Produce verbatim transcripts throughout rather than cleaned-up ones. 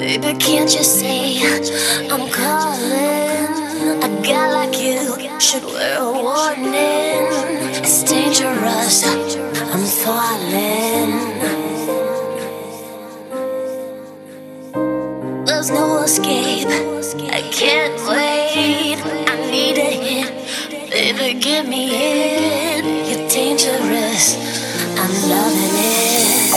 Baby, can't you see I'm calling? A guy like you should wear a warning. It's dangerous, I'm falling. There's no escape, I can't wait. I need a hit, baby, get me in. You're dangerous, I'm loving it.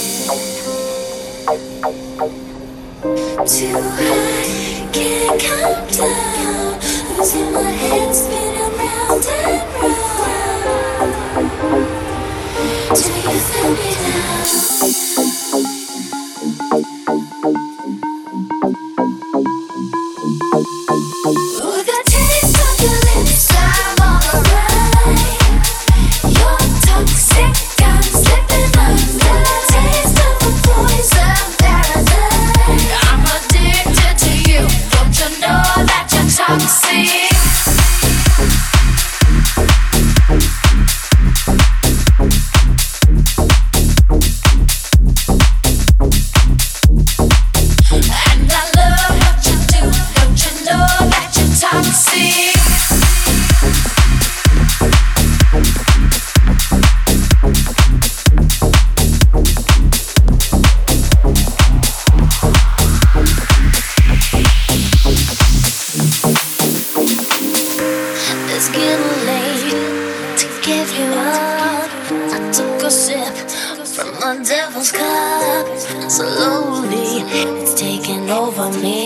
Too high, can't calm down. Losing my head, spinning round and round. Till you feel me down. Ooh, the taste of your lips, I'm on a ride. You're toxic, I'm slipping under. The taste of a poison paradise. I'm addicted to you. Don't you know that you're toxic? And I love what you do. Don't you know that you're toxic? It's getting late to give you up. I took a sip from the devil's cup. Slowly, it's taking over me.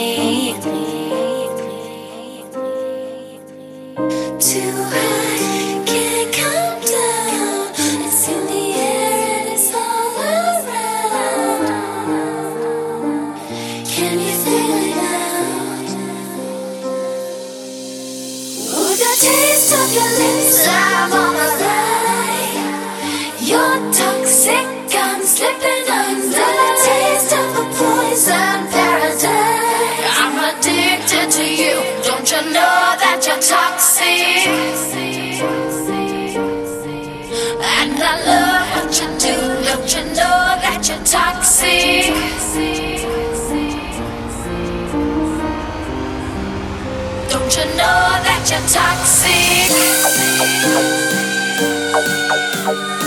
Too high, can't calm down. It's in the air and it's all around. Can you feel it now? Ooh, the taste of your lips, I'm on a ride. You're toxic, I'm slipping under. The taste of a poison paradise. I'm addicted to you. Don't you know that you're toxic? And I love what you do. Don't you know that you're toxic? Don't you know that you're toxic?